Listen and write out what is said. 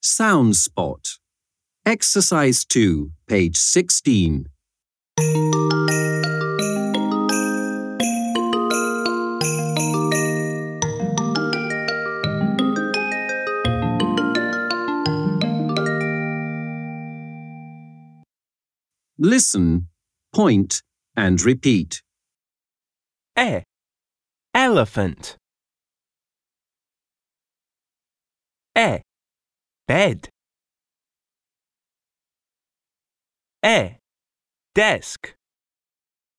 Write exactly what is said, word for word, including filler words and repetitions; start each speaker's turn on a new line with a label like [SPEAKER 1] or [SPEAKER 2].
[SPEAKER 1] Sound Spot. Exercise two, page sixteen. Listen, point, and repeat.
[SPEAKER 2] E. Elephant. E. Bed. E. Desk.